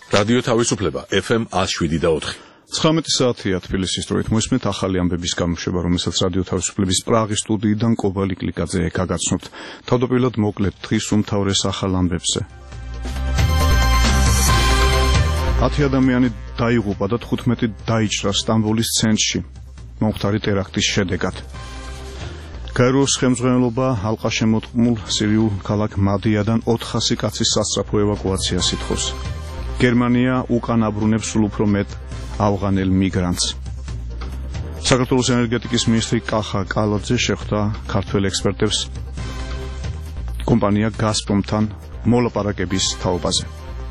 რადიო თავისუფლება FM 107.4. 19 საათია თბილისის დროით მოსმენთ ახალი ამბების გამოშვება, რომელსაც რადიო თავისუფლების პრაღის სტუდიიდან კობალი კლიკაძე გაგაცნობთ. თავდაპირველად მოკლედ დღის უმთავრეს ახალ ამბებზე. 10 ადამიანი დაიღუპა და 15 დაიჭრა სტამბოლის ცენტრში მომხდარი ტერაქტის შედეგად. გაეროს ხელმძღვანელობა ალყაშემოწყმულ სირიულ ქალაქ მადიადან 400 კაცის სასწრაფო ევაკუაციას ითხოვს. გერმანია უკან აბრუნებს სულ უფრო მეტ ავღანელ მიგრანტს. საქართველოს ენერგეტიკის მინისტრი კახა კალაძე შეხვდა ქართველ ექსპერტებს კომპანია გაზპრომთან მოლაპარაკების თაობაზე.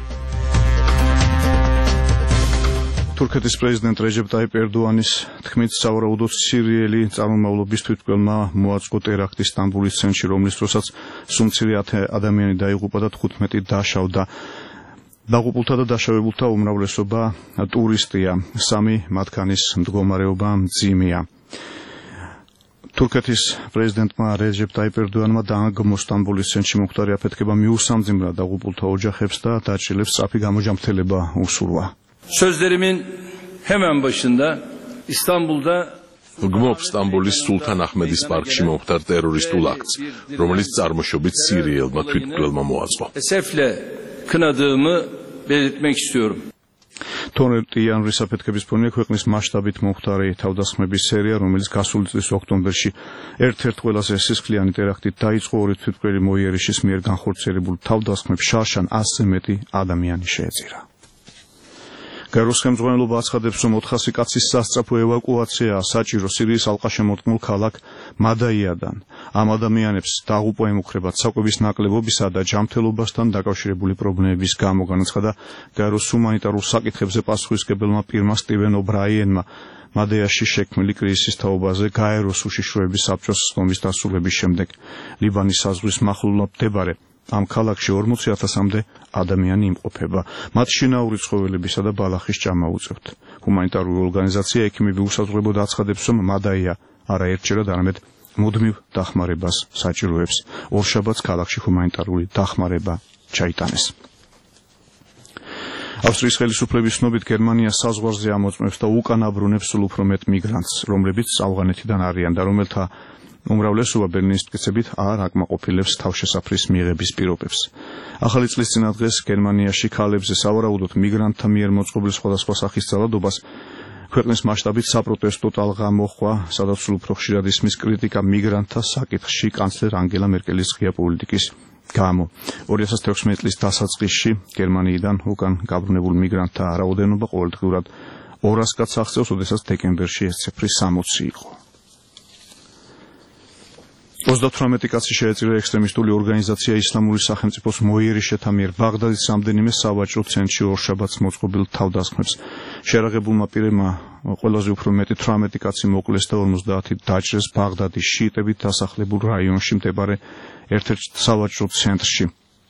თურქეთის პრეზიდენტ რეჯეპ ტაიპ ერდოანის თქმით, სავარაუდოდ სირიელი წარმომავლობის თვითმკვლელმა მოაწყო ტერაქტი სტამბოლის ცენტრში, რომლის დროსაც სულ მცირე 10 ადამიანი დაიღუპა და 15 დაშავდა. დაღუპულთა და დაშავებულთა უმრავლესობა ტურისტია, 3 მათგანის მდგომარეობა მძიმეა. თურქეთის პრეზიდენტმა რეჯეპ ტაიპ ერდოანმა დაანგმო სტამბოლის ცენტრში მომხდარი აფეთქება მიუსამძიმრა დაღუპულთა ოჯახებს და დაჭრილებს სწრაფი გამოჯამრთელება უსურვა. Sözlerimin hemen başında İstanbul'da გმობ სტამბოლის სულთან აჰმედის პარკში მომხდარ ტერორისტულ აქტს, რომელიც წარმოშობით სირიელმა თვითმკვლელმა მოაწყო. esefle kınadığımı belirtmek istiyorum. თონეტი იანვრის აფეთქების ფონია ქვეყნის მასშტაბით მომხდარი თავდასხმების სერია, რომელიც გასული წლის ოქტომბერში ერთ-ერთ ყველაზე სისხლიანი ტერაქტით დაიწყო. ორი თვითმკვლელი მოიერიშის მიერ განხორციელებულ თავდასხმებს შარშან 100-ზე მეტი ადამიანი შეეწირა. გაეროს ხელმძღვანელობა აცხადებს, რომ 400 კაცის სასწრაფო ევაკუაციაა საჭირო სირიის ალყაშემოწყმულ ქალაქ მადაიადან. ამ ადამიანებს დაღუპვა ემუქრებათ საკვების ნაკლებობისა და ჯანმრთელობასთან დაკავშირებული პრობლემების გამო, განაცხადა გაეროს ჰუმანიტარულ საკითხებზე პასუხისმგებელმა პირმა სტივენ ობრაიენმა მადაიაში შექმნილი კრიზისის თაობაზე გაეროს უშიშროების საბჭოს ხსნობის დასრულების შემდეგ. ლიბანის საზღვრის მახლობლად მდებარე ამ ქალაქში 40,000-მდე ადამიანი იმყოფება. მათ შინაური ცხოველებისა და ბალახის ჭამა უწევთ. ჰუმანიტარული ორგანიზაცია ექიმები უსაზღვრებლად აცხადებს, რომ მადაია არა ერთჯერად, არამედ მუდმივ დახმარებას საჭიროებს. ორშაბათს ქალაქში ჰუმანიტარული დახმარება ჩაიტანეს. ავსტრიის ხელისუფლების ცნობით, გერმანია საზღვარზე ამოწმებს და უკან აბრუნებს სულ უფრო მეტ მიგრანტს, რომლებიც ავღანეთიდან არიან და რომელთა უმრავლესობა ბერლინის მტკიცებით არ აკმაყოფილებს თავშესაფრის მიღების პირობებს. ახალი წლის წინა დღეს გერმანიაში ქალებზე სავარაუდოდ მიგრანტთა მიერ მოწყობილ სხვადასხვა სახის ძალადობას ქვეყნის მასშტაბით საპროტესტო ტალღა მოჰყვა, სადაც სულ უფრო ხშირად ისმის კრიტიკა მიგრანტთა საკითხში კანცლერ ანგელა მერკელის ღია პოლიტიკის გამო. 2016 წლის დასაწყისში გერმანიიდან უკან გაბრუნებულ მიგრანტთა რაოდენობა ყოველდღიურად 200 კაცს აღწევს, როდესაც დეკემბერში ეს ციფრი 60 იყო. 38 კაცი შეეწირა ექსტრემისტული ორგანიზაცია ისლამური სახელმწიფოს მოიერიშეთა მიერ ბაღდადის რამდენიმე სავაჭრო ცენტრში ორშაბათს მოწყობილ თავდასხმებს. შეერაღებულმა პირებმა ყველაზე უფრო მეტი 18 კაცი მოკლეს და 50 დაჭრეს ბაღდადის შიიტებით დასახლებულ რაიონში მდებარე ერთ-ერთ სავაჭრო ცენტრში.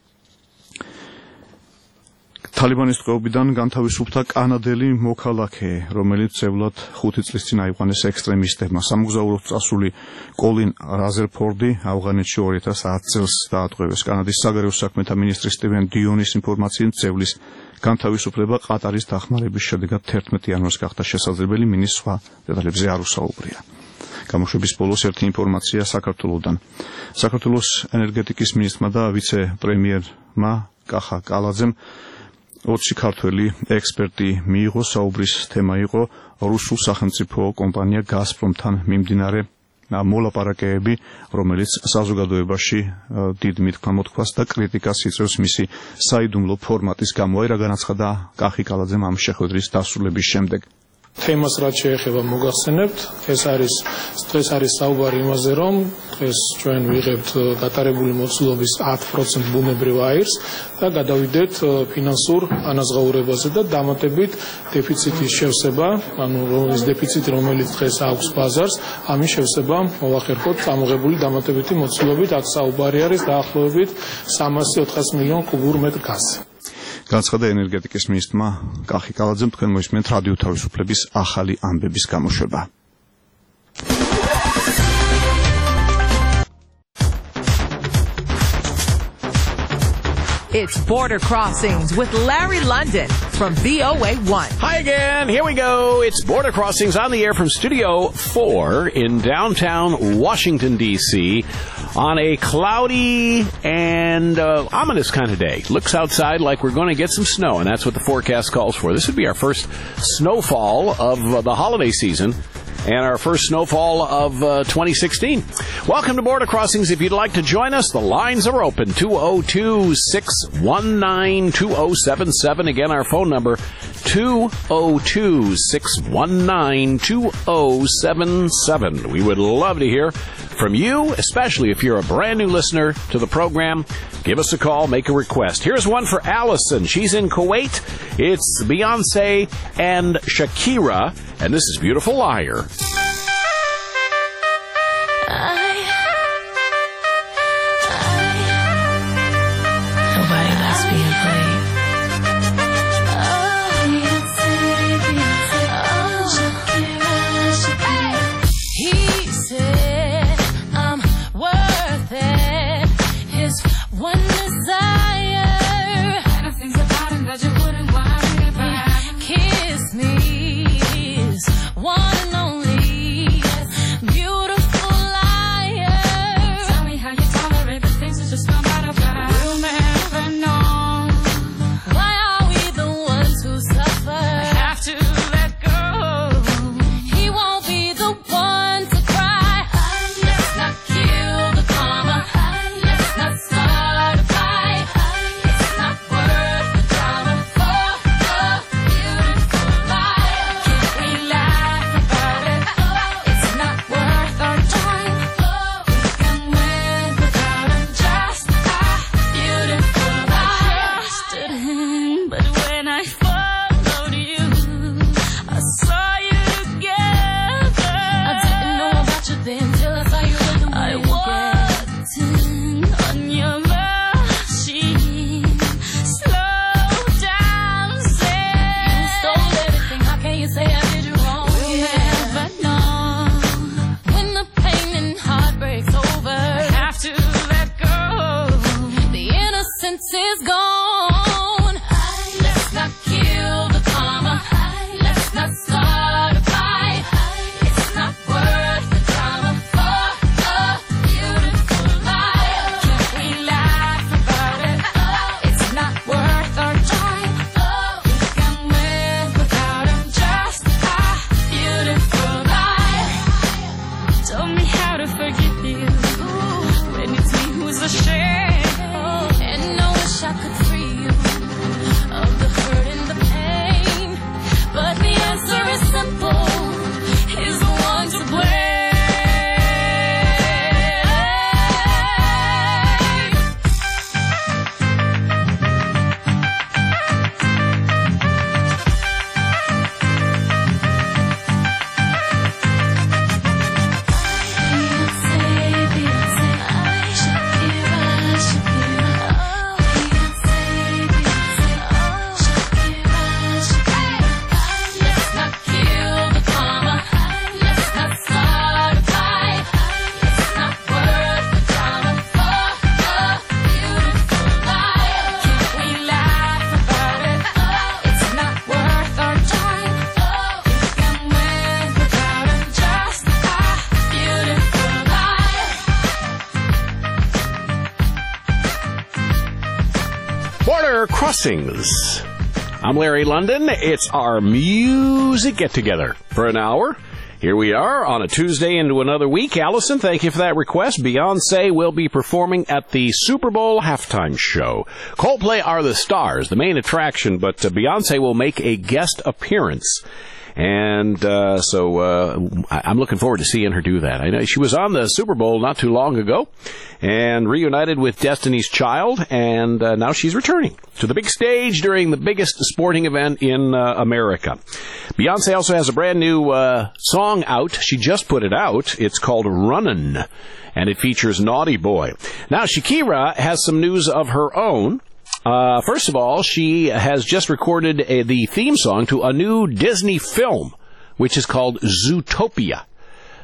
თალიბანის ტყვეობიდან განთავისუფლდა კანადელი მოქალაქე, რომელიც წევლად 5 წლის წინ აიყვანეს ექსტრემისტებმა. სამგზავროდ წასული კოლინ რაზერფორდი ავღანეთში 2010 წელს დაატყვევეს. კანადის საგარეო საქმეთა მინისტრის სტივენ დიონის ინფორმაციით, წევლის განთავისუფლება ყატარის დახმარების შედეგად 11 იანვარს გახდა შესაძლებელი. მინის სხვა დეტალებზე არ უსაუბრია. გამოშვების ბოლოს ერთი ინფორმაცია საქართველოსდან. საქართველოს ენერგეტიკის მინისტრმა და ვიცე-პრემიერმა კახა კალაძემ 20 ქართველი ექსპერტი მიიღო. საუბრის თემა იყო რუსულ სახელმწიფო კომპანია გაზპრომთან მიმდინარე მოლაპარაკებები, რომელიც საზოგადოებაში დიდ მithkamotქვას და კრიტიკას იწვევს მისი საიდუმლო ფორმატის გამო. რა განაცხადა კახი კალაძემ ამ შეხვედრის დასრულების შემდეგ. თემას რაც შეეხება მოგახსენებთ, დღეს არის საუბარი იმაზე, რომ დღეს ჩვენ ვიღებთ გატარებული მოცულობის 10% ბუნებრივ აირს და გადავიდეთ ფინანსურ ანაზღაურებაზე და დამატებით დეფიციტის შევსება, ანუ ის დეფიციტი, რომელიც დღეს აქვს ბაზარს, ამის შევსება მოვახერხოთ წამოღებული დამატებითი მოცულობით. აქ საუბარი არის დაახლოებით 300-400 მილიონ კუბურ მეტრ გაზზე. განაცხადა ენერგეტიკის მინისტრმა კახი კალაძემ. თქვენ მოისმენთ რადიო თავისუფლების ახალი ამბების გამოშვება. It's Border Crossings with Larry London from VOA1. Hi again. Here we go. It's Border Crossings on the air from Studio 4 in downtown Washington, D.C. on a cloudy and ominous kind of day. Looks outside like we're going to get some snow, and that's what the forecast calls for. This would be our first snowfall of the holiday season and our first snowfall of 2016. Welcome to Border Crossings. If you'd like to join us, the lines are open. 202-619-2077. Again, our phone number, 202-619-2077. We would love to hear from you, especially if you're a brand new listener to the program. Give us a call, make a request. Here's one for Allison. She's in Kuwait. It's Beyonce and Shakira, and this is Beautiful Liar. Nobody likes being played. He said I'm worth it. His one desire. And things about him that you wouldn't worry about. Kiss me, his one and only. Beautiful liar. Tell me how you tolerate the things that just come out of God. We'll never know. Why are we the ones who suffer? I have to let go. He won't be the one to cry. Let's not kill the karma. Let's not start a fight. It's not worth the drama for a beautiful life. Can't we laugh about it? It's not worth our time. We can win without him. Just a beautiful life. Trusted him, but when I followed you, I saw you together. I didn't know about you then till I saw you with him. I walked in on your machine, slow dancing. You stole everything. How can you say I did you wrong? We'll never know when the pain and heartbreak's over. I have to let go. The innocence is gone. Let's not kill the karma. Let's not start a fight. It's not worth the drama for a beautiful life. Can't we laugh about it? It's not worth our time. We can win without him. Just a beautiful life. Told me how to forgive you when it's me who's ashamed. And I wish I could free you of the hurt and the pain. But the answer is simple. He's the one to blame. Let's not kill the karma. Let's not start a fight. It's not worth the drama for a beautiful life. Can't we laugh about it? It's not worth our time. We can win without him. Just a beautiful life. Border Crossings. I'm Larry London. It's our music get-together for an hour. Here we are on a Tuesday into another week. Allison, thank you for that request. Beyonce will be performing at the Super Bowl halftime show. Coldplay are the stars, the main attraction, but Beyonce will make a guest appearance. And so I'm looking forward to seeing her do that. I know she was on the Super Bowl not too long ago and reunited with Destiny's Child, and now she's returning to the big stage during the biggest sporting event in America. Beyonce also has a brand new song out. She just put it out. It's called Runnin', and it features Naughty Boy. Now, Shakira has some news of her own. First of all, she has just recorded the theme song to a new Disney film, which is called Zootopia.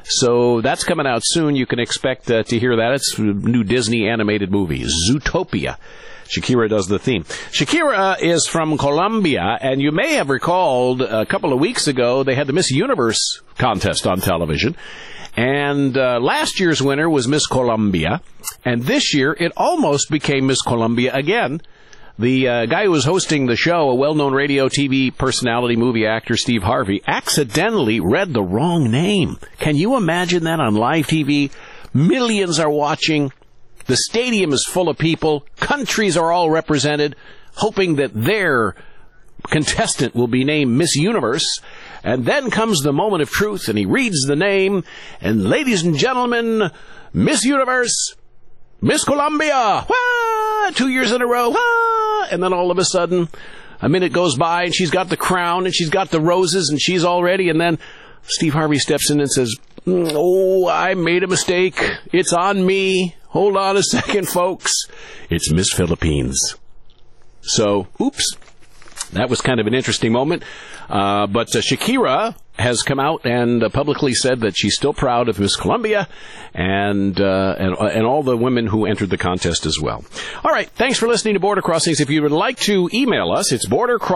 So that's coming out soon. You can expect to hear that. It's a new Disney animated movie, Zootopia. Shakira does the theme. Shakira is from Colombia, and you may have recalled a couple of weeks ago they had the Miss Universe contest on television. And last year's winner was Miss Colombia, and this year it almost became Miss Colombia again. The guy who was hosting the show, a well-known radio, TV personality, movie actor, Steve Harvey, accidentally read the wrong name. Can you imagine that on live TV? Millions are watching. The stadium is full of people. Countries are all represented, hoping that their contestant will be named Miss Universe. And then comes the moment of truth, and he reads the name. And ladies and gentlemen, Miss Universe, Miss Colombia, wah! 2 years in a row, wah! And then all of a sudden, a minute goes by, and she's got the crown, and she's got the roses, and she's all ready. And then Steve Harvey steps in and says, "Oh, I made a mistake. It's on me. Hold on a second, folks. It's Miss Philippines." So, oops. That was kind of an interesting moment. But Shakira has come out and publicly said that she's still proud of Miss Colombia and all the women who entered the contest as well. All right. Thanks for listening to Border Crossings. If you would like to email us, it's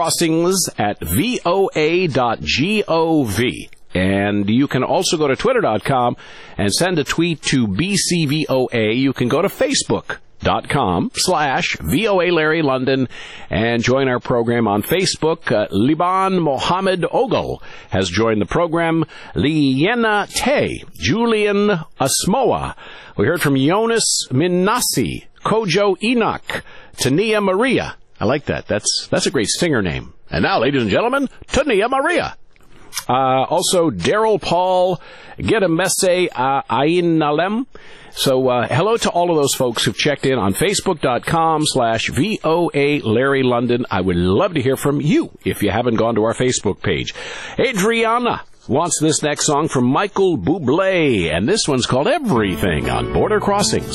bordercrossings@voa.gov. And you can also go to twitter.com and send a tweet to BCVOA. You can go to Facebook.com/VOA Larry London and join our program on Facebook. Liban Mohammed Ogle has joined the program. Liena Tay, Julian Asmoa. We heard from Jonas Minasi, Kojo Enoch, Tania Maria. I like that. That's a great singer name. And now, ladies and gentlemen, Tania Maria. Also, Daryl Paul, Gedemese Ayin Nalem. So, hello to all of those folks who've checked in on Facebook.com/VOA Larry London. I would love to hear from you if you haven't gone to our Facebook page. Adriana wants this next song from Michael Bublé, and this one's called Everything on Border Crossings.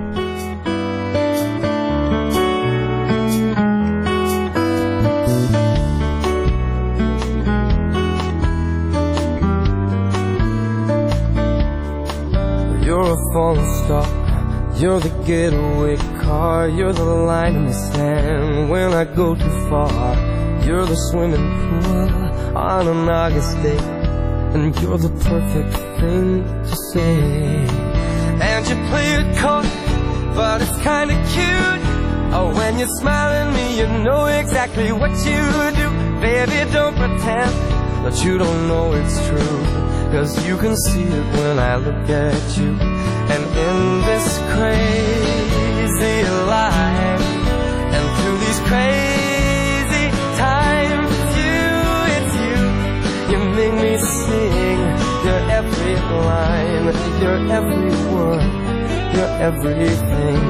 You're a falling star, you're the getaway car, you're the line in the sand when I go too far. You're the swimming pool on an August day, and you're the perfect thing to say. And you play it coy, but it's kinda cute. Oh, when you smile at me, you know exactly what you do. Baby, don't pretend that you don't know it's true, 'cause you can see it when I look at you. And in this crazy life, and through these crazy times, it's you. You make me sing your every line, your every word, your everything.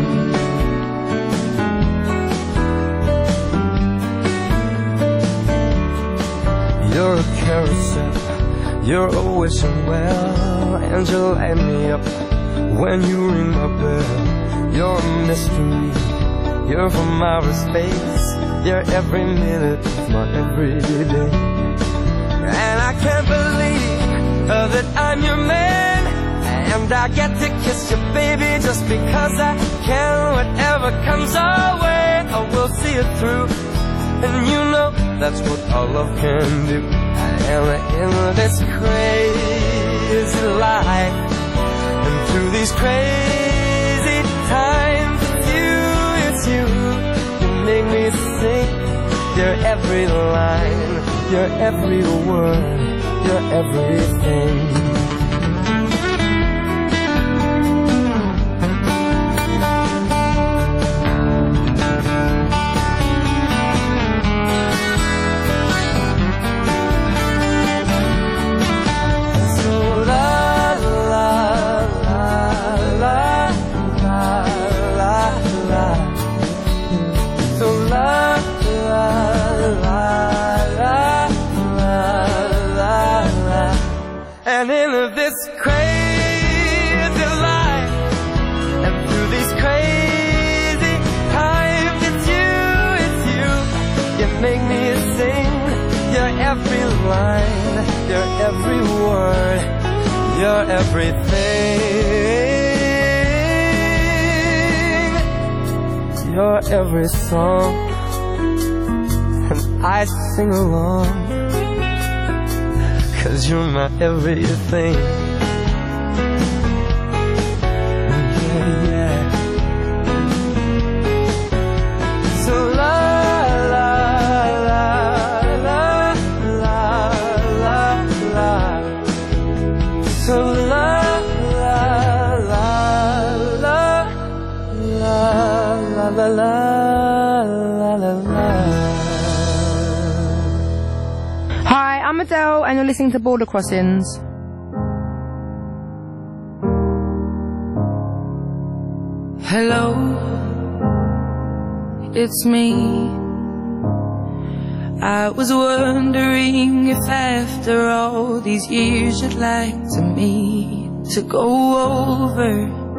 You're a carousel, you're a wishing well, and you light me up when you ring my bell. You're a mystery, you're from outer space, you're every minute of my everyday. And I can't believe that I'm your man, and I get to kiss you, baby, just because I can. Whatever comes our way, I will see it through. And you know that's what our love can do. And in this crazy life, and through these crazy times, it's you. You make me sing your every line, your every word, your everything. And in this crazy life, and through these crazy times, it's you. You make me sing your every line, your every word, You're everything. You're every song, and I sing along, 'cause you're my everything. Yeah, yeah. So la la la la la la la. So la la la la la la la la la la. Hi, I'm Adele, and you're listening to Border Crossings. Hello, it's me. I was wondering if after all these years you'd like to meet to go over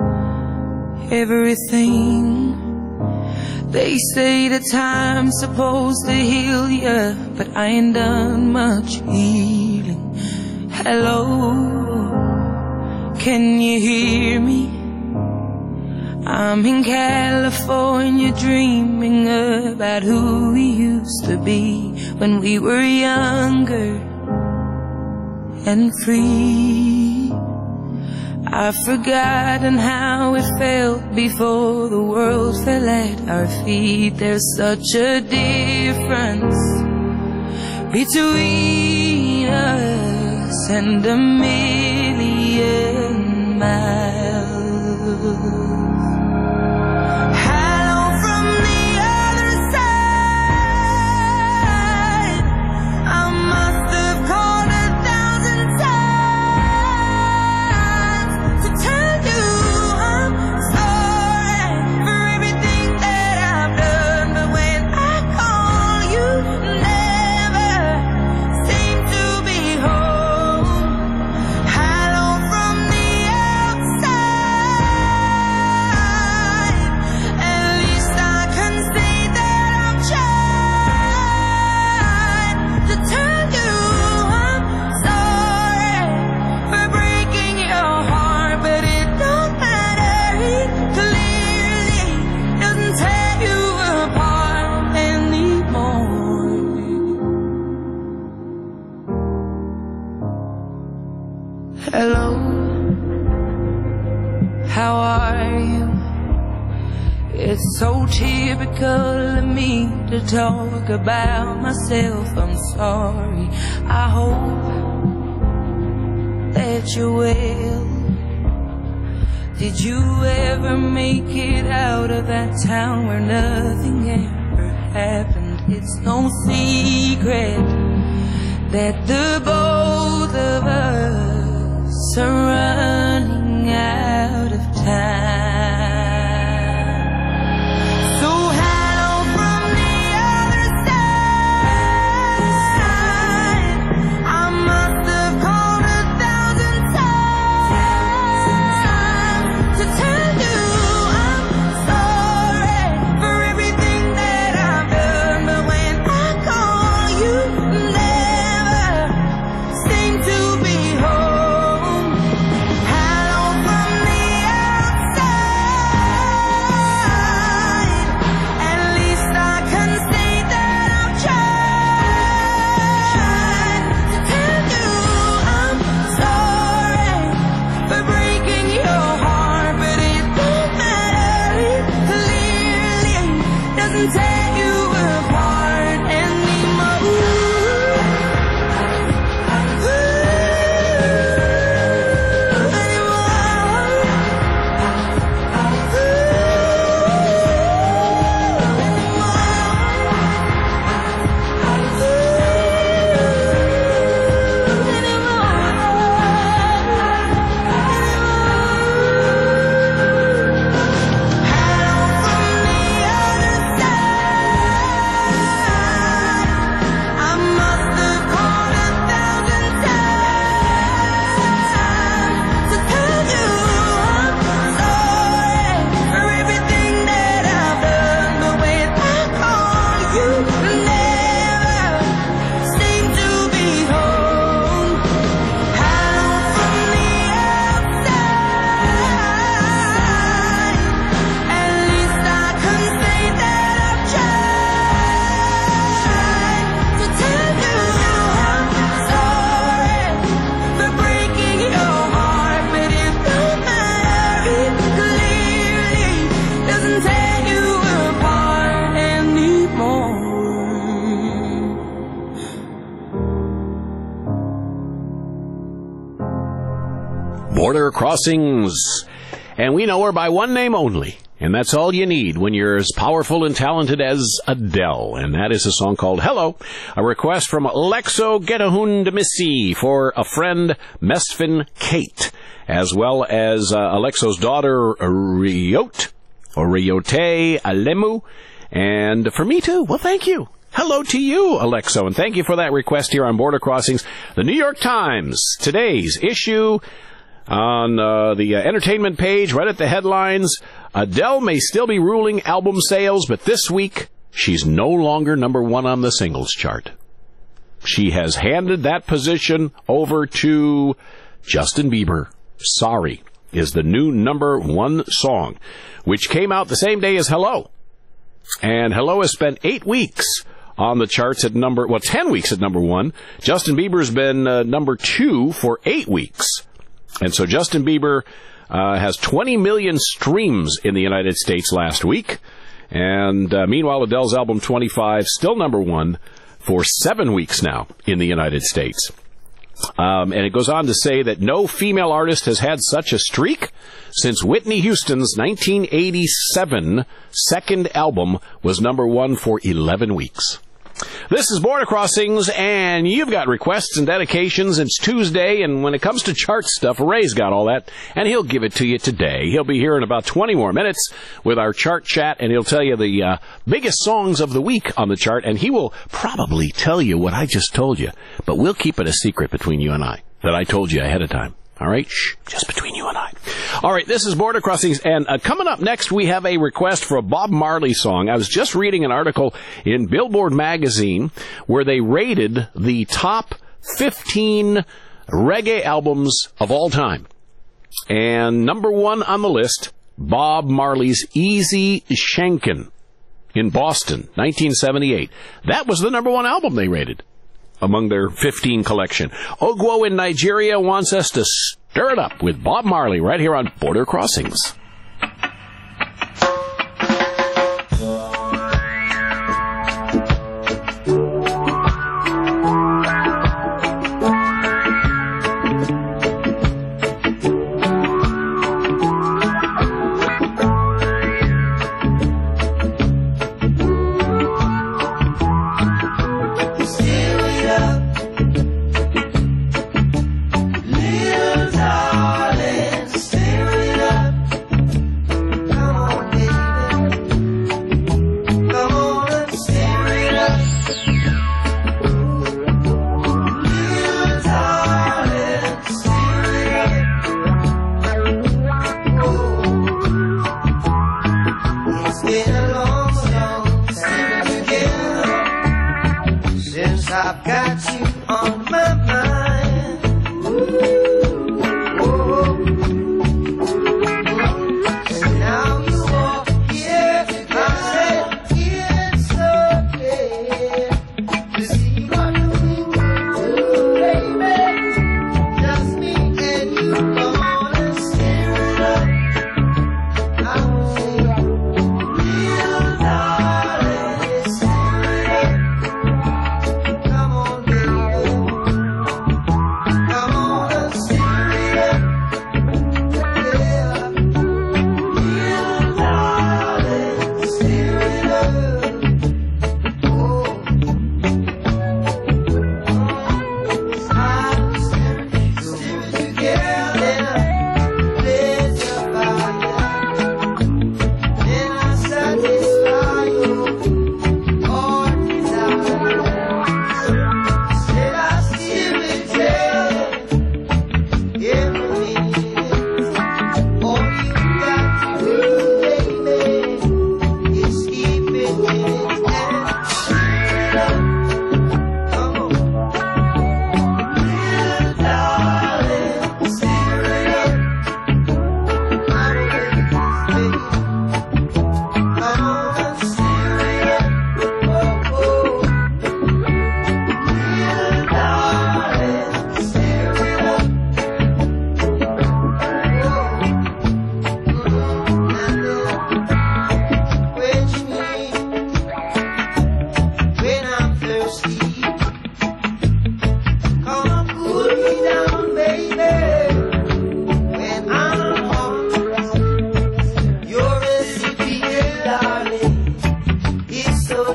everything. They say that time's supposed to heal ya, but I ain't done much healing. Hello, can you hear me? I'm in California dreaming about who we used to be when we were younger and free. I've forgotten how it felt before the world fell at our feet. There's such a difference between us and a million miles. Hello from the other side. I must have called 1,000 times to tell you I'm sorry for everything that I've done. But when I call, you never seem to be home. Hello from the outside. At least I can say that I've tried to tell you I'm sorry for breaking your heart, but it don't matter. It clearly doesn't tear you apart anymore. Hello, how are you? It's so typical of me to talk about myself. I'm sorry. I hope that you're well. Did you ever make it out of that town where nothing ever happened? It's no secret that the both of us are running out of time. So hello from the other side. I must have called 1,000 times to tell you I'm sorry for everything that I've done. But when I call, you never seem to be home. Hello from the outside. At least I can say that I've tried to tell you I'm sorry for breaking your heart, but it don't matter. It clearly doesn't tear you apart anymore. Hello from the other side. Border Crossings. And we know her by one name only. And that's all you need when you're as powerful and talented as Adele. And that is a song called Hello, a request from Alexo Getahundamisi for a friend, Mesfin Kate, as well as Alexo's daughter, Riote Alemu. And for me, too. Well, thank you. Hello to you, Alexo, and thank you for that request here on Border Crossings. The New York Times, today's issue on the entertainment page, right at the headlines, Adele may still be ruling album sales, but this week, she's no longer number one on the singles chart. She has handed that position over to Justin Bieber. Sorry is the new number one song, which came out the same day as Hello. And Hello has spent 8 weeks on the charts at 10 weeks at number one. Justin Bieber's been number two for 8 weeks. And so Justin Bieber has 20 million streams in the United States last week. And meanwhile, Adele's album 25, still number one for 7 weeks now in the United States. And it goes on to say that no female artist has had such a streak since Whitney Houston's 1987 second album was number one for 11 weeks. This is Border Crossings, and you've got requests and dedications. It's Tuesday, and when it comes to chart stuff, Ray's got all that, and he'll give it to you today. He'll be here in about 20 more minutes with our chart chat, and he'll tell you the biggest songs of the week on the chart, and he will probably tell you what I just told you, but we'll keep it a secret between you and I, that I told you ahead of time. All right? Shh, just between you and I. All right, this is Border Crossings, and coming up next, we have a request for a Bob Marley song. I was just reading an article in Billboard magazine where they rated the top 15 reggae albums of all time. And number one on the list, Bob Marley's Easy Shankin' in Boston, 1978. That was the number one album they rated among their 15 collection. Ogwo in Nigeria wants us to stir it up with Bob Marley right here on Border Crossings. Little darling, stir it up.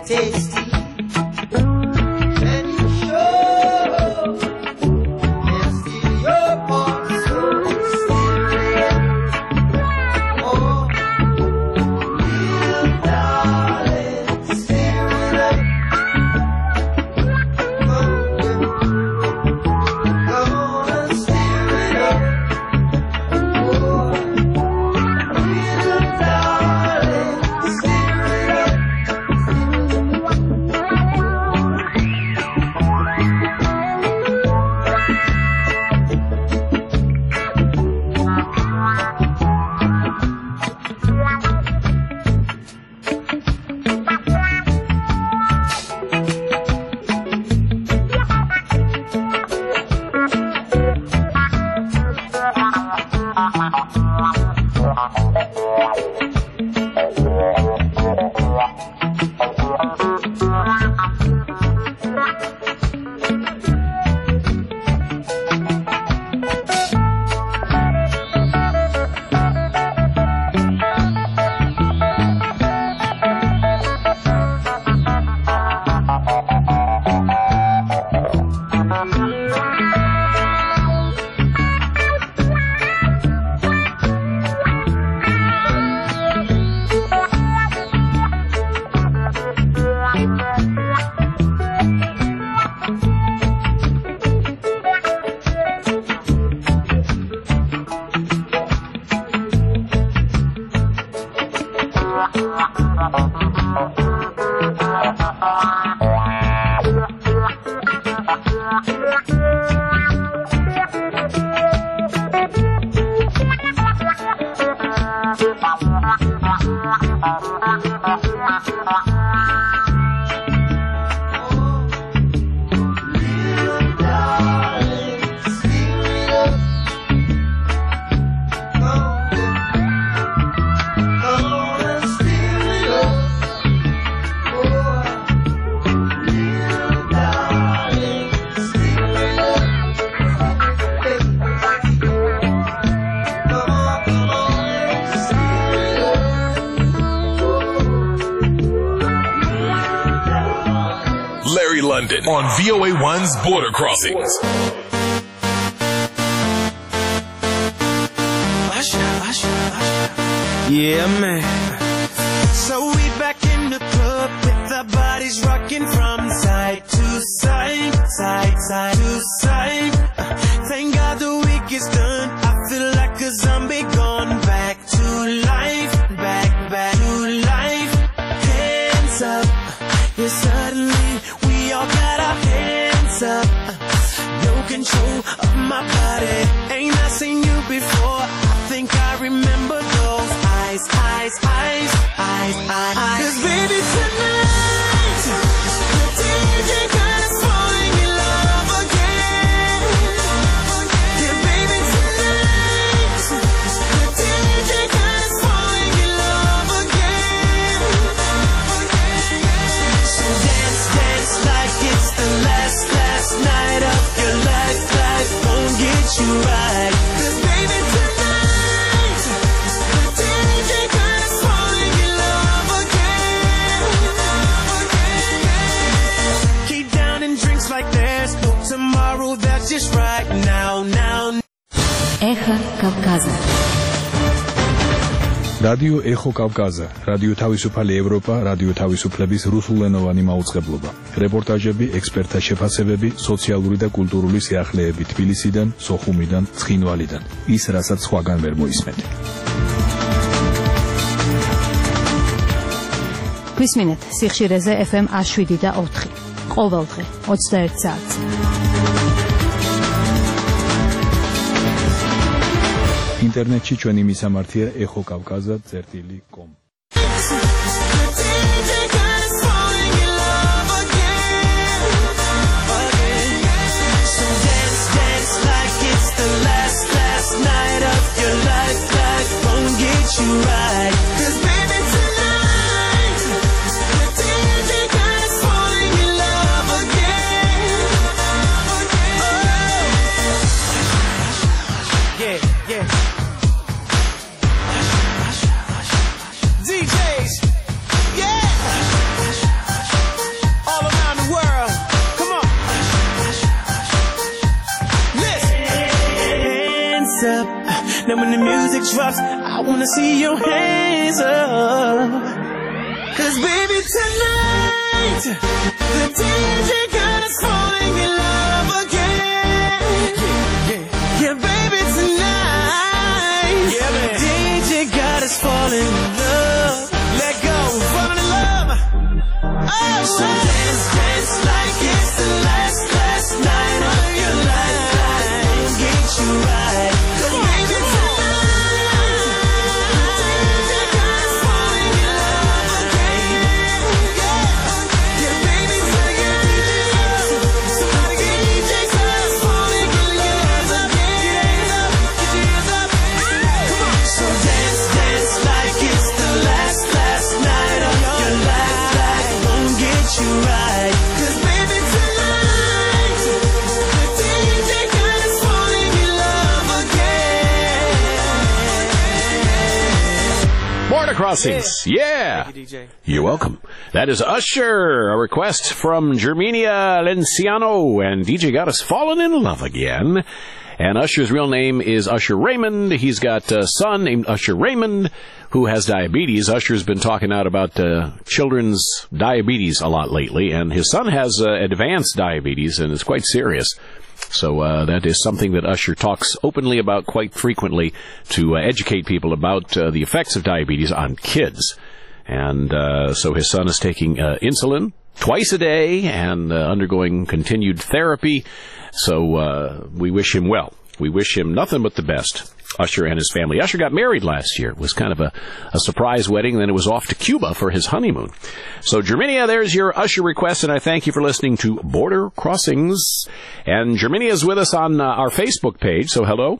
tasty. Can you show? Can steal your heart, so steal it. Oh, little darling, steal it. Gonna steal it up. Oh, little darling, steal it up. Larry London on VOA1's Border Crossings. Yeah, man. So we back in the club with our bodies rocking from side to side, side to side. Thank God the week is done. I feel like a zombie gone back to life, back to life. Hands up, yeah, suddenly we all got our hands up. No control of my body. Ain't I seen you before? I think I remember those eyes. 'Cause baby tonight, the DJ got us falling in love again. Yeah, baby tonight, the DJ got us falling in love again. So dance like it's the last night of your life. Life won't get you right. 'Cause baby tonight, the DJ got us falling in love again. Keep down and drinks like there's no tomorrow. That's just right now. Эхо Кавказа. რადიო ეხო კავკაზა, რადიო თავისუფალი ევროპა, რადიო თავისუფლების რუსულენოვანი მაუწყებლობა. რეპორტაჟები, ექსპერტთა შეფასებები, სოციალური და კულტურული სიახლეები თბილისიდან, სოხუმიდან, ცხინვალიდან. ის, რასაც სხვაგან ვერ მოისმენთ. გვისმინეთ სიხშირეზე FM 107 და 4. ყოველდღე 21 საათზე. ინტერნეტში ჩვენი მისამართია ეხოკავკაზა.com. Now when the music drops, I wanna see your hands up. 'Cause baby tonight, the DJ got us falling in love again. Yeah, baby tonight, the DJ got us falling in love. Let go, falling in love. Oh, so dance, dance like it's the last night of your life. Get you right. 'Cause baby tonight, the DJ got us falling in love again. Yeah, baby tonight, somebody get DJ got us falling in love again. Get up. Come on. So dance, dance like it's the last night of your life. Won't get you right. 'Cause baby tonight, the DJ got us falling in love again. Border Crossings. Yeah. Thank you, DJ. You're welcome. That is Usher, a request from Germania Lenciano, and DJ got us falling in love again. And Usher's real name is Usher Raymond. He's got a son named Usher Raymond who has diabetes. Usher's been talking out about children's diabetes a lot lately, and his son has advanced diabetes, and it's quite serious. So that is something that Usher talks openly about quite frequently to educate people about the effects of diabetes on kids. And so his son is taking insulin twice a day and undergoing continued therapy. So we wish him well. We wish him nothing but the best, Usher and his family. Usher got married last year. It was kind of a surprise wedding. Then it was off to Cuba for his honeymoon. So, Germania, there's your Usher request, and I thank you for listening to Border Crossings. And Germania is with us on our Facebook page, so hello.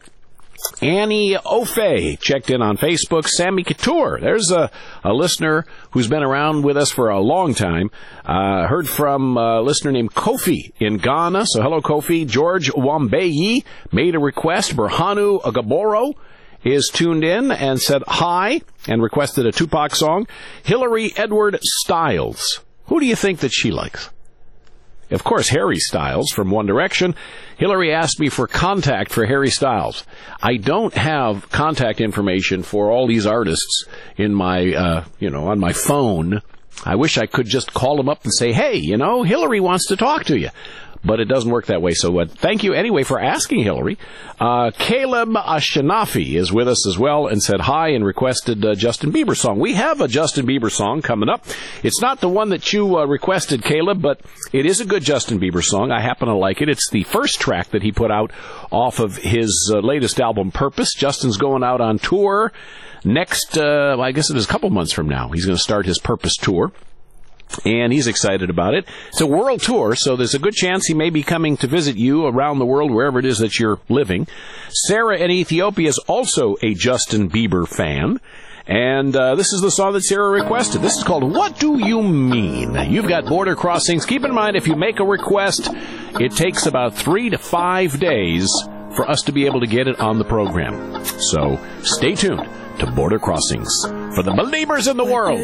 Annie Ofe checked in on Facebook. Sammy Couture, there's a listener who's been around with us for a long time. Heard from a listener named Kofi in Ghana. So hello, Kofi. George Wambeyi made a request. Berhanu Agaboro is tuned in and said hi and requested a Tupac song. Hillary Edward Styles. Who do you think that she likes? Of course, Harry Styles from One Direction. Hillary asked me for contact for Harry Styles. I don't have contact information for all these artists in my, on my phone. I wish I could just call them up and say, hey, Hillary wants to talk to you. But it doesn't work that way. So thank you anyway for asking, Hillary. Caleb Ashanafi is with us as well and said hi and requested a Justin Bieber song. We have a Justin Bieber song coming up. It's not the one that you requested, Caleb, but it is a good Justin Bieber song. I happen to like it. It's the first track that he put out off of his latest album, Purpose. Justin's going out on tour next, I guess it is a couple months from now. He's going to start his Purpose tour. And he's excited about it. It's a world tour, so there's a good chance he may be coming to visit you around the world, wherever it is that you're living. Sarah in Ethiopia is also a Justin Bieber fan. And this is the song that Sarah requested. This is called What Do You Mean? You've got Border Crossings. Keep in mind, if you make a request, it takes about 3 to 5 days for us to be able to get it on the program. So stay tuned to Border Crossings for the believers in the world.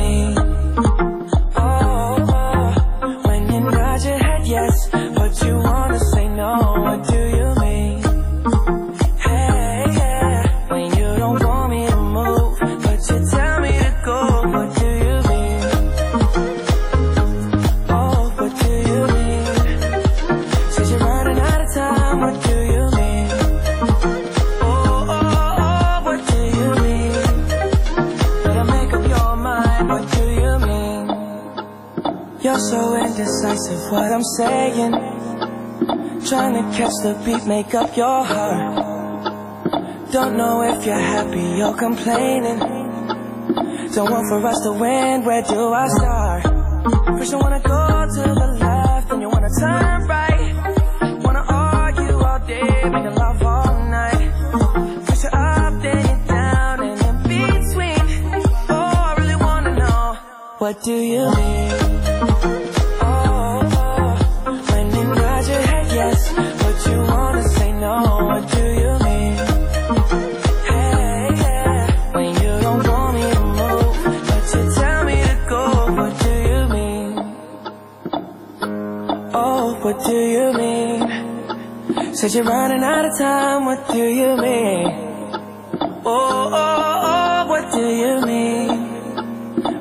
When you nod your head yes, but you wanna say no, what do you mean? Hey, yeah. When you don't want me to move, but you tell me to go, what do you mean? Oh, what do you mean? Since you're running out of time, what do you mean? Oh, what do you mean? Better make up your mind, what do you mean? You're so indecisive, what I'm saying. Trying to catch the beat, make up your heart. Don't know if you're happy or complaining. Don't want for us to win, where do I start? First you wanna go to the left, then you wanna turn right. Wanna argue all day, making love all night. First you're up, then you're down, and in between. Oh, I really wanna know, what do you mean? What do you mean? Said you're running out of time, what do you mean?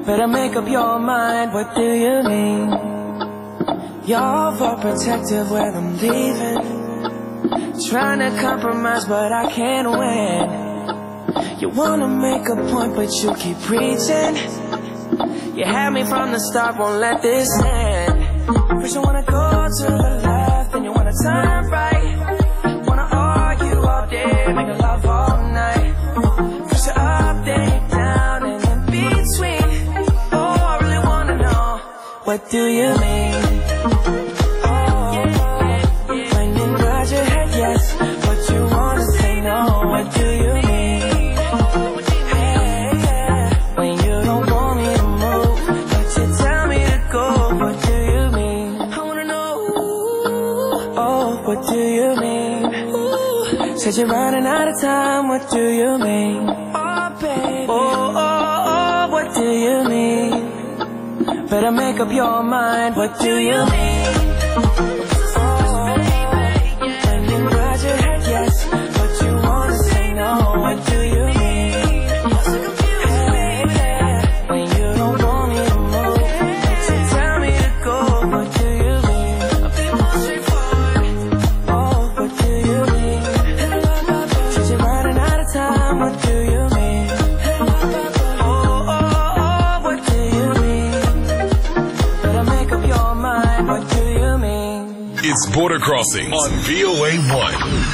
Better make up your mind, what do you mean? You're overprotective when I'm leaving. Trying to compromise, but I can't win. You wanna make a point, but you keep preaching. You had me from the start, won't let this end. First you wanna go to the left, then you wanna turn right. Wanna argue all day, make love all night. First you're up, then you're down, and in between. Oh, I really wanna know, what do you mean? Yes, but you wanna say no, what do you mean? When you don't want me to move, but you tell me to go, what do you mean? I wanna know, oh, what do you mean? Said you're running out of time, what do you mean? Oh, baby, oh, what do you mean? Better make up your mind, what do you mean? Yes, but you wanna say no, what do you mean? When you don't want me to move, but you tell me to go, what do you mean? I'll be more straightforward. Oh, what do you mean? Since you're running out of time, what do you mean? Oh, what do you mean? Better make up your mind, what do you mean? It's Border Crossings on VOA1.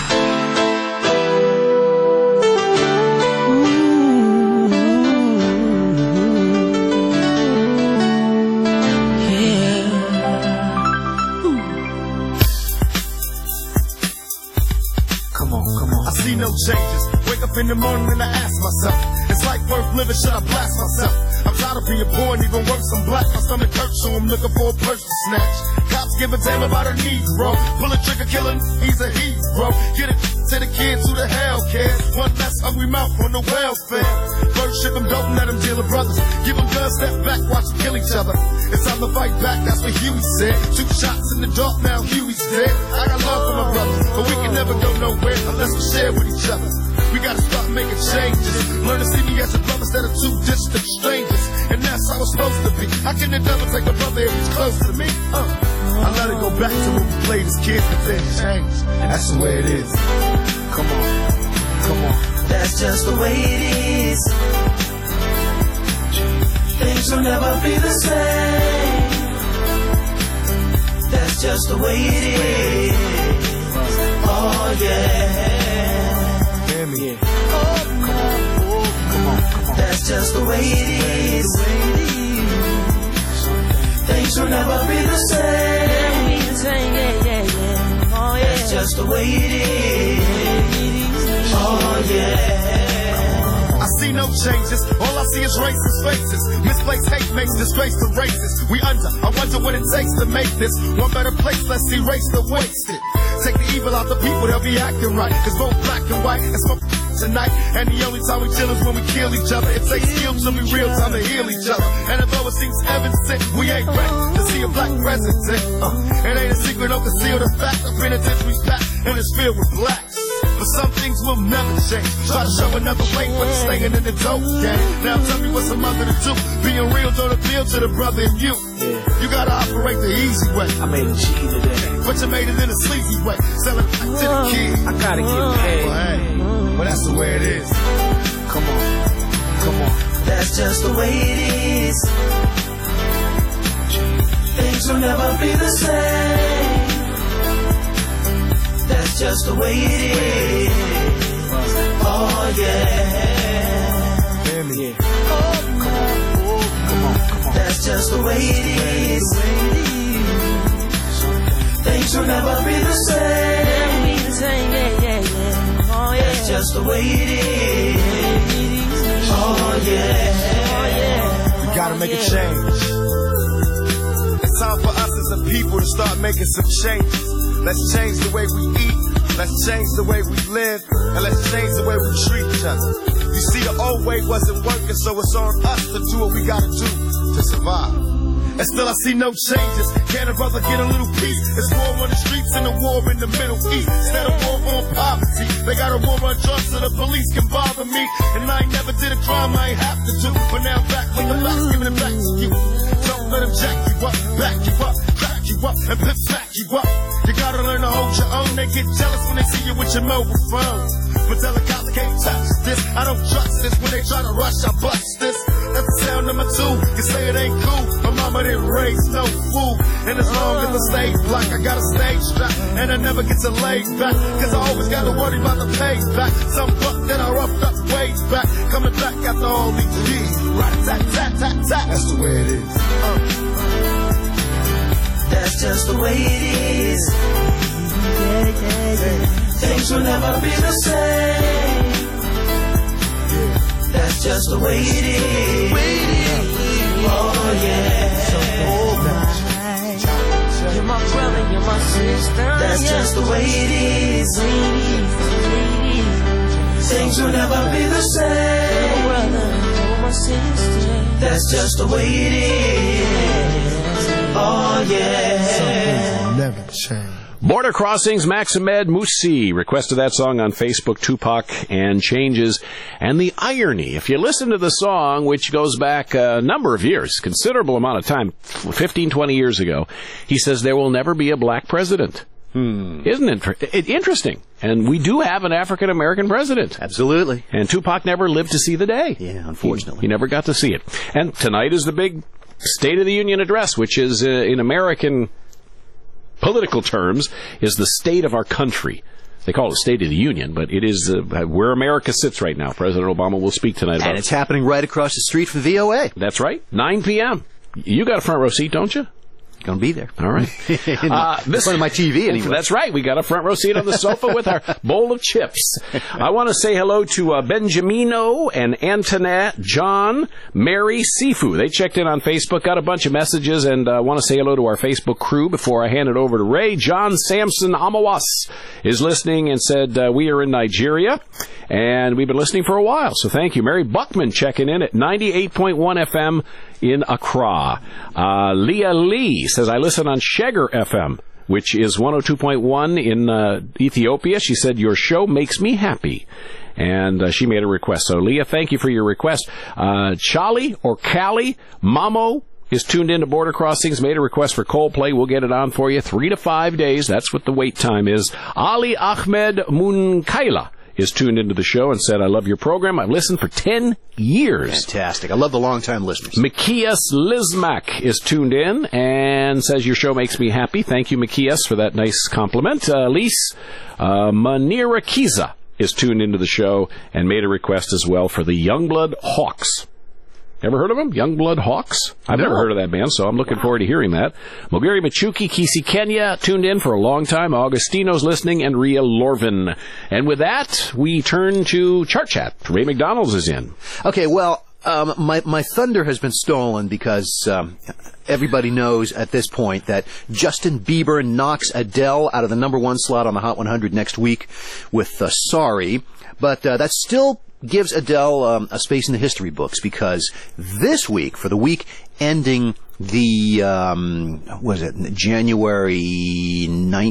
No changes. Wake up in the morning and I ask myself, is life worth living? Should I blast myself? I'm tired of being poor and even worse, I'm black. My stomach hurts, so I'm looking for a purse to snatch. Cops give a damn about her needs, bro. Pull a trigger, killing, he's a hero. Get it to the kids who the hell cares. One less hungry mouth on the welfare. First ship them, don't let them deal with brothers. Give them guns, step back, watch them kill each other. It's time to fight back, that's what Huey said. 2 shots in the dark, now Huey's dead. I got love for my brother, but we can never go nowhere unless we share with each other. We gotta start making changes. Learn to see me as a brother instead of 2 distant strangers. And that's how it's supposed to be. How can the devil take a brother if he's close to me? I let it go back to when we played as kids, but then changed. That's the way it is. Come on, come on. That's just the way it is. Things will never be the same. That's just the way it is. Oh yeah. Hear me. Oh, come on. That's just the way it is. Things will never be the same. Yeah. Oh yeah. That's just the way it is. Oh yeah. I see no changes, all I see is racist faces. Misplaced hate makes disgrace to races. We under, I wonder what it takes to make this one better place, let's erase the wasted. Take the evil out the people, they'll be acting right. Cause both black and white, it's my tonight. And the only time we chill is when we kill each other. It takes skill to be real time to heal each other. And although it seems evident, we ain't ready to see a black president. It ain't a secret, don't conceal the fact. The penitentiary's packed and it's filled with blacks. But some things will never change. Try to show another way, but it's staying in the dope game. Now tell me what's a mother to do. Being real don't appeal to the brother in you. You gotta operate the easy way. I made a G today, but you made it in a sleazy way. Sell it back to the kid. I gotta get paid. Well, hey, well that's the way it is. Come on. That's just the way it is. Things will never be the same. That's just the way it is. Oh yeah. Hear me. Come on. That's just the way it is. Things will never be the same. Yeah. Oh yeah. That's just the way it is. Oh yeah. We gotta make a change. It's time for us as a people to start making some changes. Let's change the way we eat, let's change the way we live, and let's change the way we treat each other. You see, the old way wasn't working, so it's on us to do what we gotta do to survive. and still I see no changes. Can a brother get a little peace? It's war on the streets and a war in the Middle East. Instead of war on poverty, they got a war on drugs so the police can bother me. And I ain't never did a crime I ain't have to do, but now I'm back with the facts, giving it back to you. Don't let them jack you up, back you up, back you up, and pimp smack you up. You gotta learn to hold your own. They get jealous when they see you with your mobile phone. But tell the cops I can't touch this. I don't trust this. When they try to rush, I bust this. That's the sound number 2. You say it ain't cool. My mama didn't raise no fool. And as long as I stay black, I got a stage strap. And I never get to lay back. Cause I always gotta worry about the payback. Some buck that I roughed up way back. Coming back after all these years. Right, tat, tat, tat, tat. That's the way it is. That's just the way it is. Things will never be the same. That's just the way it is. Oh yeah. You're my brother, you're my sister. That's just the way it is. Things will never be the same. Brother, my sister. That's just the way it is. Oh yeah. Never change. Border Crossings, Maxamed Moussi requested that song on Facebook, Tupac and Changes. And the irony, if you listen to the song, which goes back a number of years, considerable amount of time, 15, 20 years ago, he says there will never be a black president. Isn't it interesting? And we do have an African-American president. Absolutely. And Tupac never lived to see the day. Yeah, unfortunately. He never got to see it. And tonight is the big State of the Union address, which is, in American political terms, is the state of our country. They call it State of the Union, but it is where America sits right now. President Obama will speak tonight about it. And it's happening right across the street from VOA. That's right. 9 p.m. You got a front row seat, don't you? Going to be there. All right. In front of my TV, anyway. That's right. We got a front row seat on the sofa with our bowl of chips. I want to say hello to Benjamino and Antoinette, John, Mary, Sifu. They checked in on Facebook, got a bunch of messages, and want to say hello to our Facebook crew before I hand it over to Ray. John Sampson Amawas is listening and said, we are in Nigeria, and we've been listening for a while, so thank you. Mary Buckman checking in at 98.1 FM in Accra. Leah Lee says, I listen on Sheger FM, which is 102.1 in Ethiopia. She said, your show makes me happy. And she made a request. So, Leah, thank you for your request. Charlie or Callie Mamo is tuned into Border Crossings, made a request for Coldplay. We'll get it on for you. 3 to 5 days. That's what the wait time is. Ali Ahmed Munkaila is tuned into the show and said, I love your program. I've listened for 10 years. Fantastic. I love the long-time listeners. Macias Lismack is tuned in and says, your show makes me happy. Thank you, Macias, for that nice compliment. Elise Manira Kiza is tuned into the show and made a request as well for the Youngblood Hawks. Ever heard of them? Youngblood Hawks? I've never heard of that band, so I'm looking forward to hearing that. Mogiri Machuki, Kisi Kenya, tuned in for a long time. Augustino's listening, and Ria Lorvin. And with that, we turn to Chart Chat. Ray McDonald's is in. Okay, well, my thunder has been stolen because everybody knows at this point that Justin Bieber knocks Adele out of the number 1 slot on the Hot 100 next week with Sorry. But that still gives Adele a space in the history books, because this week, for the week ending the January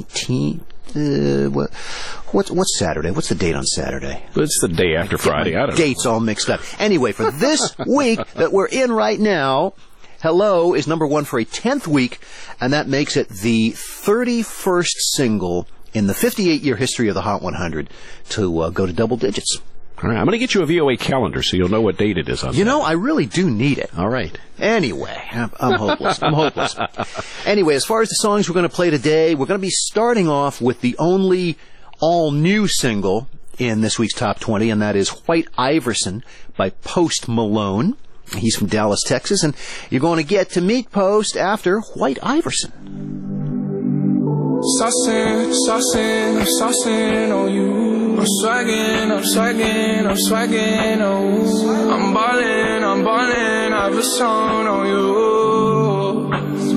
19th, what's Saturday? What's the date on Saturday? It's the day after Friday. I don't know. Dates all mixed up. Anyway, for this week that we're in right now, Hello is number 1 for a 10th week, and that makes it the 31st single in the 58-year history of the Hot 100 to go to double digits. All right, I'm going to get you a VOA calendar so you'll know what date it is on. You know, I really do need it. All right. Anyway, I'm hopeless. I'm hopeless. Anyway, as far as the songs we're going to play today, we're going to be starting off with the only all-new single in this week's Top 20, and that is White Iverson by Post Malone. He's from Dallas, Texas, and you're going to get to meet Post after White Iverson. Saucing, saucing, I'm saucing on you. I'm swagging, I'm swagging, I'm swagging on you. I'm ballin', I've a song on you.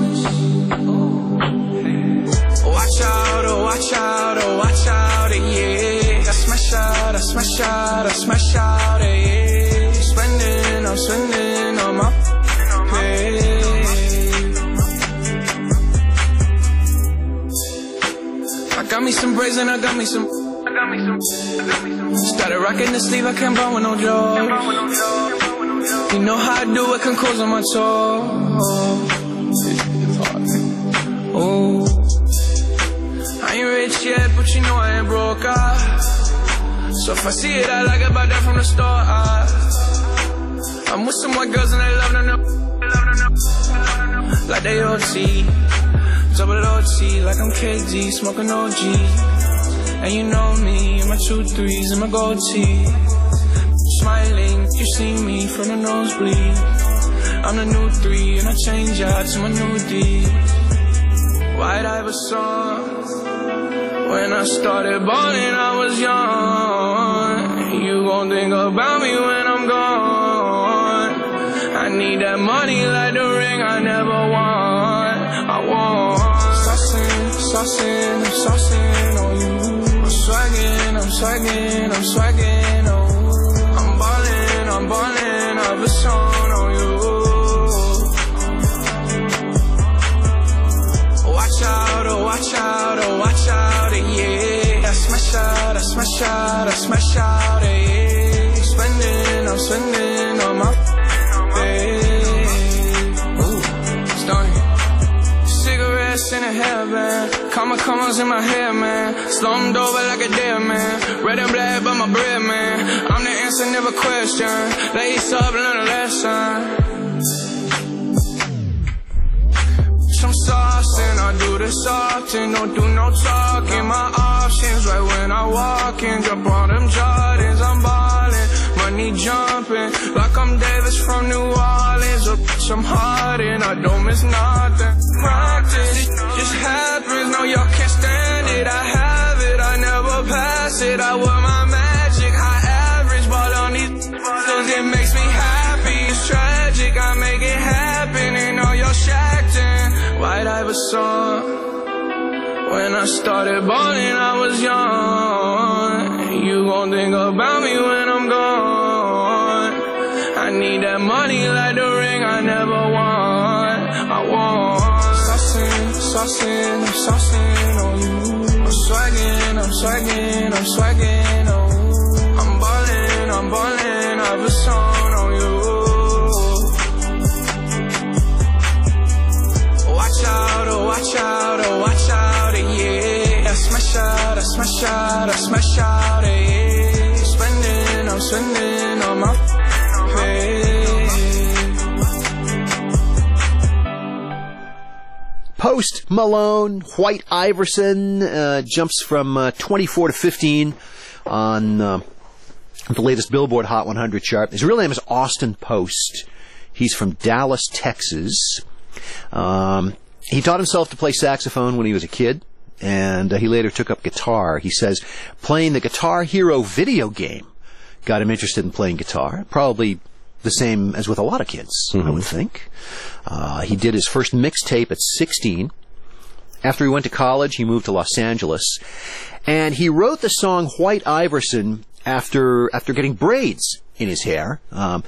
Watch out, oh watch out, oh watch out, yeah. I smash out, I smash out, I smash out, yeah. I'm spending on my pay. and I got me some. Started rocking the sleeve, I can't buy with no joy. You know how I do it, can close on my toe. Oh, I ain't rich yet, but you know I ain't broke. So if I see it, I like it, buy that from the store. I'm with some white girls and they love them. Like they OT, double OT, like I'm KD, smoking OG. And you know me, my 2-3s and my gold tee. Smiling, you see me from the nosebleed. I'm the new 3 and I change out to my new D. White Iverson. When I started balling, I was young. You gon' think about me when I'm gone. I need that money like the ring I never won. I want saucing, I'm saucing on you. I'm swagging, oh. I'm ballin', I've been shown on you. Watch out, yeah. I smash out, yeah. I'm spending on my ooh, starting. Cigarettes in a hairband, commas in my hair, man. Slumped over like a dead man. Red and black, but my bread, man. I'm the answer, never question. Lace up, learn a lesson. Some sauce and I do this often. Don't do no talking. My options right when I walk in. Jump on them Jordans, I'm ballin'. Money jumping like I'm Davis from New Orleans. Or I'm hard and I don't miss nothing. Practice just happens. No, y'all can't stand it. I have it, I never pass it. I wear my magic, high average. Ball on these cause it makes me happy. It's tragic, I make it happen. And all y'all shacked in. White Iverson. When I started balling, I was young. You gon' think about me when I'm gone. I need that money like the ring I never won. I want saucing, I'm saucing on you. I'm swagging, oh. I'm ballin', I've been shown on you. Watch out, yeah. I smash out, yeah. I'm spending on my pay. Post Malone, White Iverson, jumps from 24 to 15 on the latest Billboard Hot 100 chart. His real name is Austin Post. He's from Dallas, Texas. He taught himself to play saxophone when he was a kid, and he later took up guitar. He says playing the Guitar Hero video game got him interested in playing guitar. Probably the same as with a lot of kids, I would think. He did his first mixtape at 16. After he went to college, he moved to Los Angeles, and he wrote the song White Iverson after getting braids in his hair. The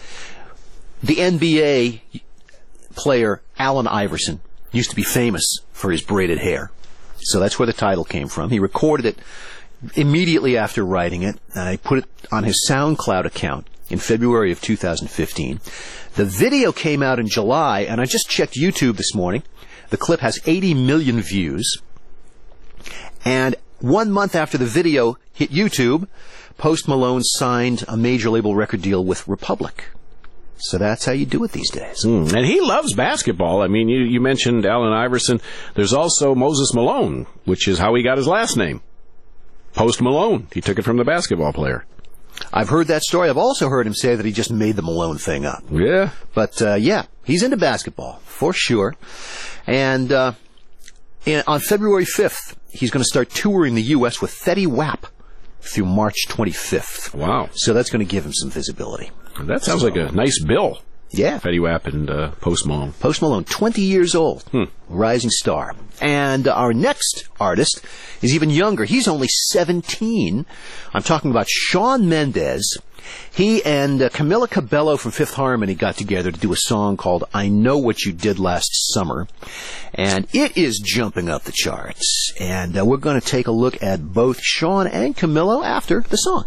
NBA player Allen Iverson used to be famous for his braided hair. So that's where the title came from. He recorded it immediately after writing it. He put it on his SoundCloud account in February of 2015. The video came out in July, and I just checked YouTube this morning. The clip has 80 million views. And 1 month after the video hit YouTube, Post Malone signed a major label record deal with Republic. So that's how you do it these days. And he loves basketball. I mean, you mentioned Allen Iverson. There's also Moses Malone, which is how he got his last name. Post Malone. He took it from the basketball player. I've heard that story. I've also heard him say that he just made the Malone thing up. Yeah. But, yeah, he's into basketball, for sure. And on February 5th, he's going to start touring the U.S. with Fetty Wap through March 25th. Wow. So that's going to give him some visibility. That sounds like a nice bill. Yeah. Fetty Wap and Post Malone. Post Malone, 20 years old, rising star. And our next artist is even younger. He's only 17. I'm talking about Shawn Mendes. He and Camila Cabello from Fifth Harmony got together to do a song called I Know What You Did Last Summer. And it is jumping up the charts. And we're going to take a look at both Shawn and Camila after the song.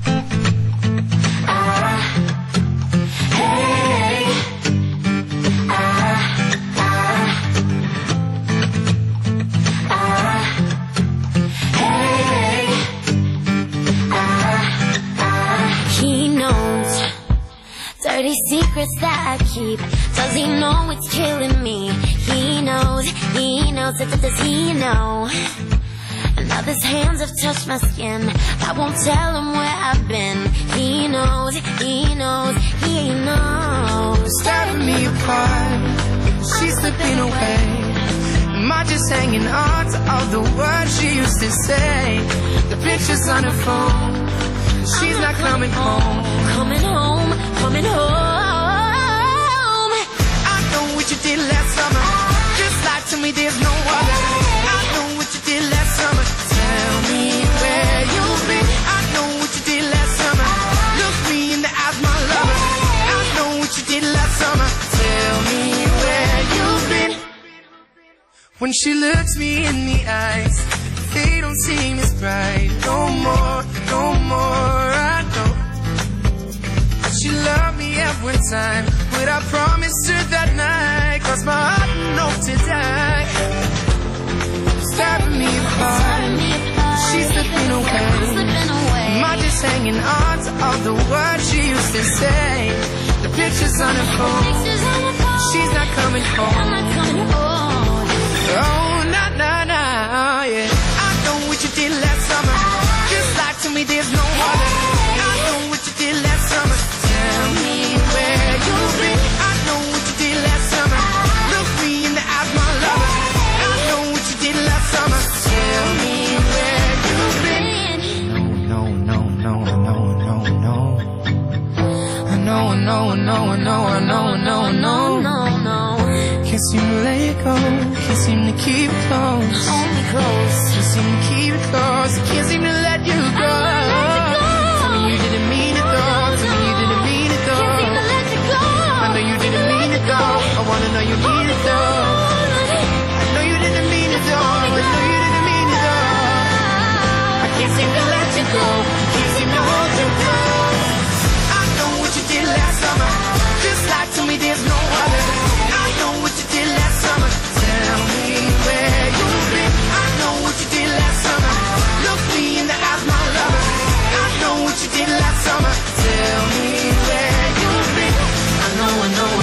Dirty secrets that I keep. Does he know it's killing me? He knows, does he know? And now his hands have touched my skin. I won't tell him where I've been. He knows, he knows. Stabbing me apart, she's slipping away. Am I just hanging on to all the words she used to say? The pictures on her phone, she's not coming home. Coming home. I know what you did last summer. Just lie to me, there's no other. I know what you did last summer. Tell me where you've been. I know what you did last summer. Look me in the eyes, my lover. I know what you did last summer. Tell me where you've been. When she looks me in the eyes, they don't seem as bright. No more, I know. She loved me every time, but I promised her that night, 'cause my heart knows to die. Stabbing me apart, she's slipping away. Am I just hanging on to all the words she used to say? The pictures on her phone, she's not coming home. Oh, nah, yeah. I know what you did last summer. Just lie to me, there's no other. I know what you did last summer. Tell me where you've been. I know what you did last summer. Look me in the eyes, my lover. I know what you did last summer. Tell me where you've been. No. I know. Can't seem to let it go. Can't seem to keep it close. Hold me close. Can't seem to keep it close. Can't seem to let you go. Tell me you didn't mean it though. Tell me you didn't mean it though. Can't seem to let you go. I know you didn't mean it though. I wanna know you mean it though. I know you didn't mean it though. I know you didn't mean it though. I can't seem to let you go. Can't seem to hold you close. I know what you did last summer. Just lie to me, there's no other. I know what you did last summer. Tell me where you've been. I know what you did last summer. Look me in the eyes, my lover. I know what you did last summer. Tell me where you've been. I know. I know.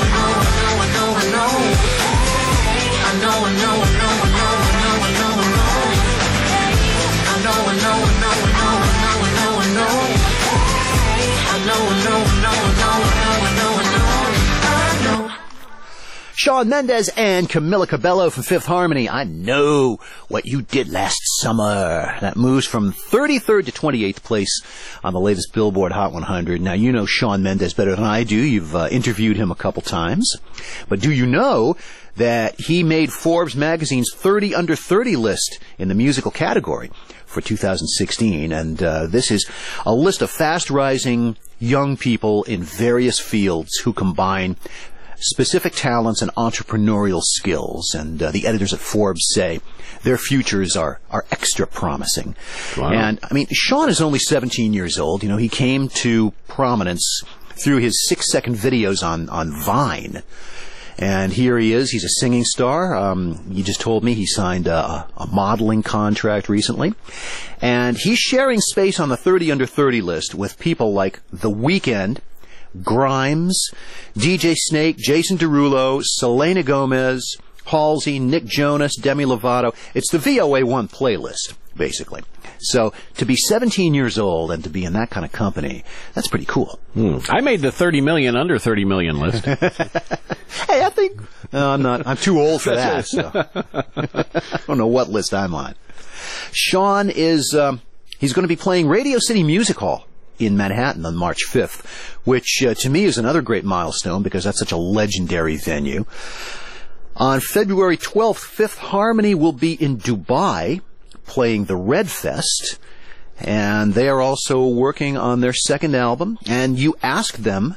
Shawn Mendes and Camila Cabello from Fifth Harmony. I know what you did last summer. That moves from 33rd to 28th place on the latest Billboard Hot 100. Now, you know Shawn Mendes better than I do. You've interviewed him a couple times. But do you know that he made Forbes magazine's 30 Under 30 list in the musical category for 2016? And this is a list of fast-rising young people in various fields who combine specific talents and entrepreneurial skills. And the editors at Forbes say their futures are extra promising. Wow. And, I mean, Shawn is only 17 years old. You know, he came to prominence through his 6-second videos on Vine. And here he is. He's a singing star. You just told me he signed a modeling contract recently. And he's sharing space on the 30 Under 30 list with people like The Weeknd, Grimes, DJ Snake, Jason Derulo, Selena Gomez, Halsey, Nick Jonas, Demi Lovato. It's the VOA1 playlist, basically. So to be 17 years old and to be in that kind of company, that's pretty cool. I made the 30 million under 30 million list. Hey, I think I'm too old for that. So. I don't know what list I'm on. Shawn is he's going to be playing Radio City Music Hall in Manhattan on March 5th, which to me is another great milestone because that's such a legendary venue. On February 12th, Fifth Harmony will be in Dubai playing the Red Fest, and they are also working on their second album. And you ask them,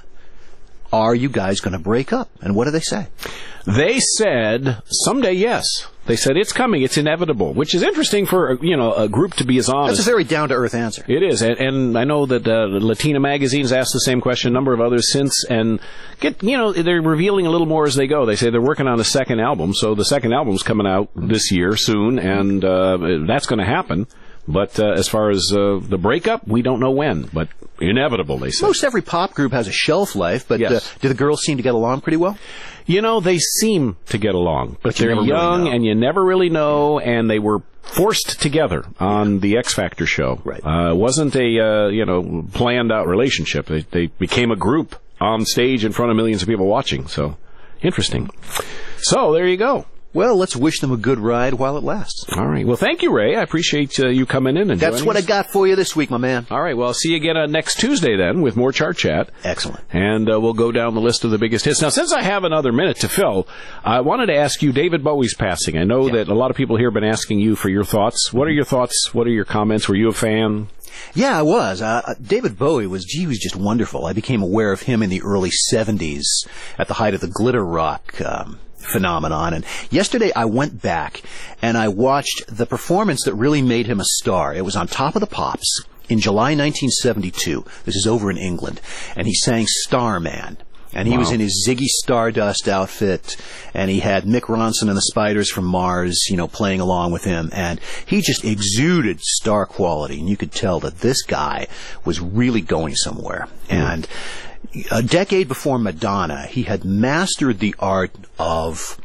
are you guys going to break up? And what do they say? They said, someday, yes. They said, it's coming, it's inevitable, which is interesting for, a group to be as honest. That's a very down-to-earth answer. It is, and I know that Latina Magazine's asked the same question, a number of others since, and they're revealing a little more as they go. They say they're working on a second album, so the second album's coming out this year soon, and that's going to happen. But as far as the breakup, we don't know when, but inevitable, they say. Most every pop group has a shelf life, but yes. Do the girls seem to get along pretty well? They seem to get along, but they're young, really and you never really know, and they were forced together on the X Factor show. Right. It wasn't a, planned out relationship. They became a group on stage in front of millions of people watching, so interesting. So, there you go. Well, let's wish them a good ride while it lasts. All right. Well, thank you, Ray. I appreciate you coming in and That's what I got for you this week, my man. All right. Well, I'll see you again next Tuesday then with more Chart Chat. Excellent. And we'll go down the list of the biggest hits. Now, since I have another minute to fill, I wanted to ask you, David Bowie's passing. I know that a lot of people here have been asking you for your thoughts. What are your thoughts? What are your comments? Were you a fan? Yeah, I was. David Bowie was just wonderful. I became aware of him in the early 70s at the height of the glitter rock phenomenon. And yesterday I went back and I watched the performance that really made him a star. It was on Top of the Pops in July 1972. This is over in England. And he sang Starman. And he was in his Ziggy Stardust outfit, and he had Mick Ronson and the Spiders from Mars, playing along with him. And he just exuded star quality, and you could tell that this guy was really going somewhere. And a decade before Madonna, he had mastered the art of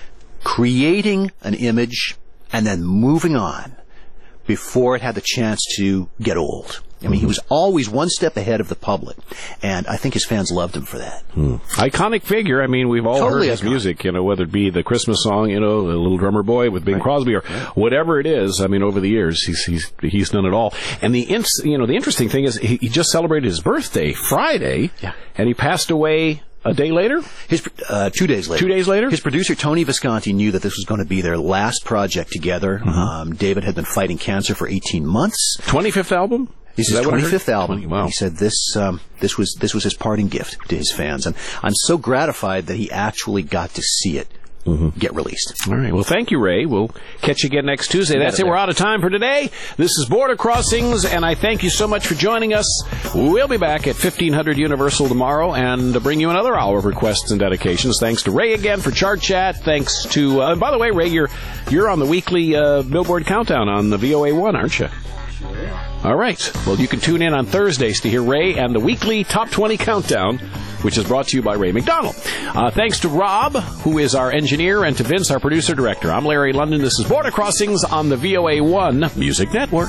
creating an image and then moving on before it had the chance to get old. I mean, he was always one step ahead of the public, and I think his fans loved him for that. Iconic figure. I mean, we've all Totally heard his iconic. music, whether it be the Christmas song, the Little Drummer Boy with Bing Crosby, or whatever it is. I mean, over the years, he's done it all. And the interesting thing is, he just celebrated his birthday Friday, and he passed away a day later? 2 days later. 2 days later? His producer, Tony Visconti, knew that this was going to be their last project together. David had been fighting cancer for 18 months. 25th album? This is his 25th album. Wow. He said this was his parting gift to his fans. And I'm so gratified that he actually got to see it get released. All right. Well, thank you, Ray. We'll catch you again next Tuesday. That's it. We're out of time for today. This is Border Crossings, and I thank you so much for joining us. We'll be back at 1500 Universal tomorrow and bring you another hour of requests and dedications. Thanks to Ray again for Chart Chat. Thanks to, and by the way, Ray, you're on the weekly Billboard Countdown on the VOA1, aren't you? All right. Well, you can tune in on Thursdays to hear Ray and the weekly Top 20 Countdown, which is brought to you by Ray McDonald. Thanks to Rob, who is our engineer, and to Vince, our producer-director. I'm Larry London. This is Border Crossings on the VOA1 Music Network.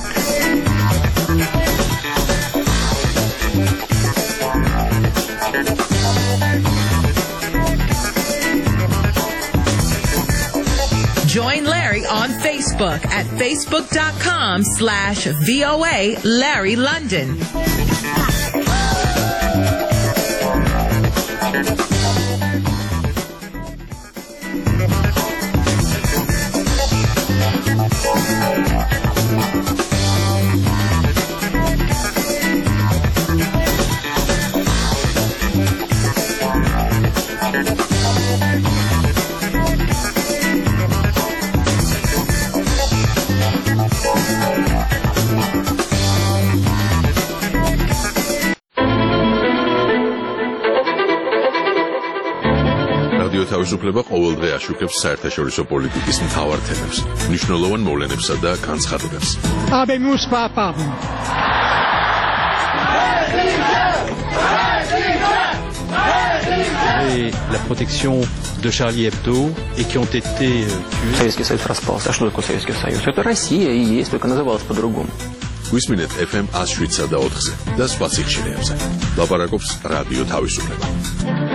Join Larry on Facebook at facebook.com/VOA Larry London. რადიო თავისუფლება ყოველდღე აშუქებს საერთაშორისო პოლიტიკის მთავარ თემებს, მნიშვნელოვან მოვლენებსა და განცხადებებს. Habemus papam. Et la protection de Charlie Hebdo et qui ont été tués. Советский Союз распался. А что такое Советский Союз? Это Россия и есть, только называлась по-другому. გვისმინეთ FM 107.4-ზე და სხვა სიხშირეებზე. ლაპარაკობს რადიო თავისუფლება.